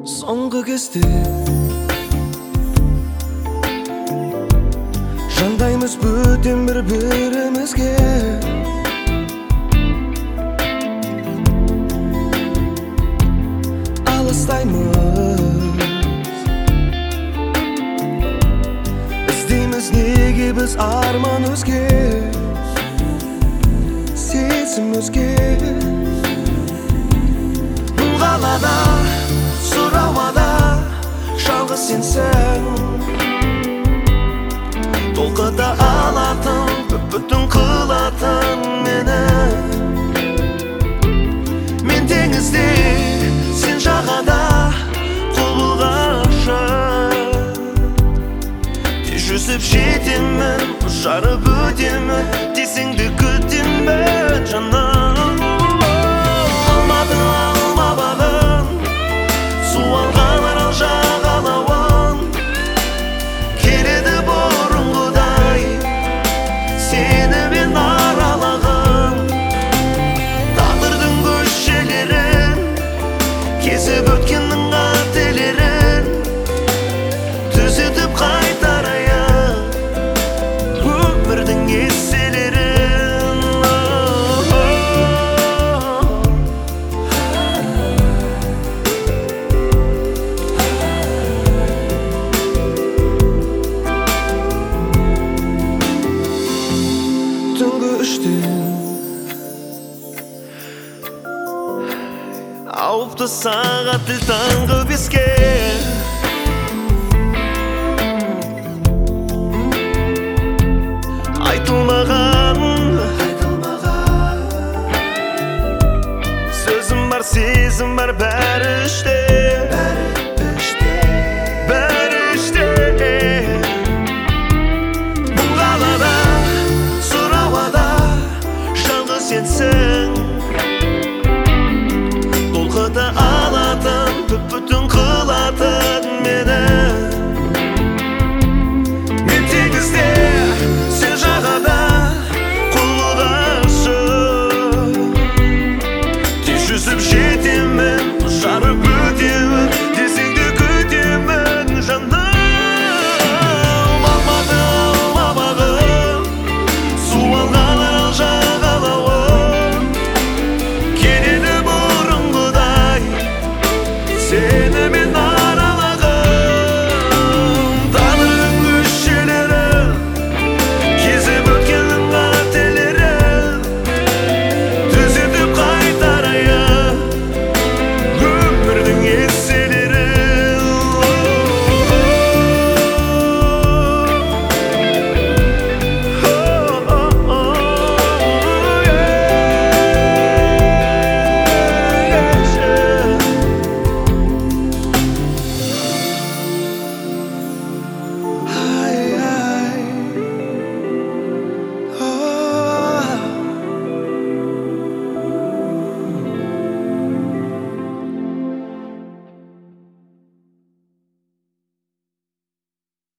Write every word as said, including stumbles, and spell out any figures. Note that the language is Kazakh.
Соңғы кезде жандаймыз бөтен бір-бірімізге, алыстаймыз. Іздейміз неге біз арман өзге, сезім өзге. Бұл қалада сұр ауада жалғыз сенсің, толқыта алатын, бүп-бүтін қылатын мені. Мен теңізде, сен жағада, қол бұлғашы. Тез жүзіп жетемін, жарып өтемін, десеңді күтемін жаным. Алматы алма бағын, су алған арал жағалауын, келеді бұрынғыдай сені мен аралағым. Тағдырдың көшелерін кезіп өткеннің қателерін түзетіп қайтарайын өмірдің еселерін. Түнгі үштен ауыпты сағат тіл таңғы беске, айтылмаған сөзім бар, сезім бар, бәрі іште, бәрі іште. Бұл қалада сұр ауада жалғыз сенсің, толқыта алатын, бүп-бүтін қылатын мені. Мен теңізде, сен жағада, қол бұлғашы. Тез жүзіп жетемін, жарып өтемін, десеңді күтемін жаным. Алматы алма бағын, су алған арал жағалауын, келеді бұрынғыдай сені мен